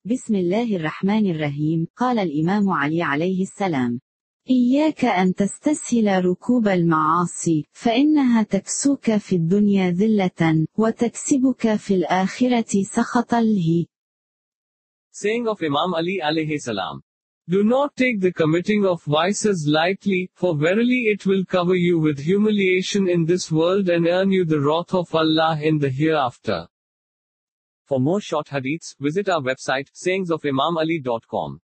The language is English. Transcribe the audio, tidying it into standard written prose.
بسم الله الرحمن الرحيم. قال الإمام علي عليه السلام: إياك أن تستسهل ركوب المعاصي، فإنها تكسوك في الدنيا ذلة، وتكسبك في الآخرة سخط الله. Saying of Imam Ali alayhi salam. Do not take the committing of vices lightly, for verily it will cover you with humiliation in this world and earn you the wrath of Allah in the hereafter. For more short hadiths, visit our website, sayingsofimamali.com.